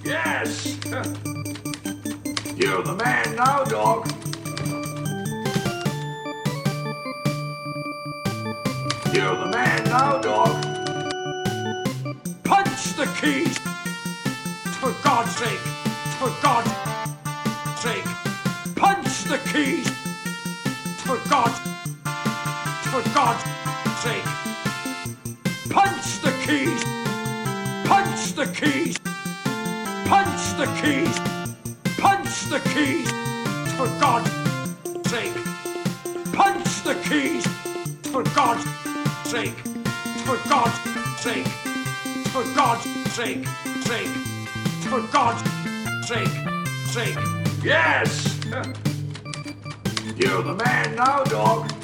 Yes! You're the man now, dog. You're the man now, dog. Punch the keys! For God's sake! For God's sake! Punch the keys! For God's sake! Punch the keys! Punch the keys! Punch the keys! Punch the keys! For God's sake! Punch the keys! For God's sake! For God's sake! For God's sake! For God's sake! Yes! You're the man now, dog.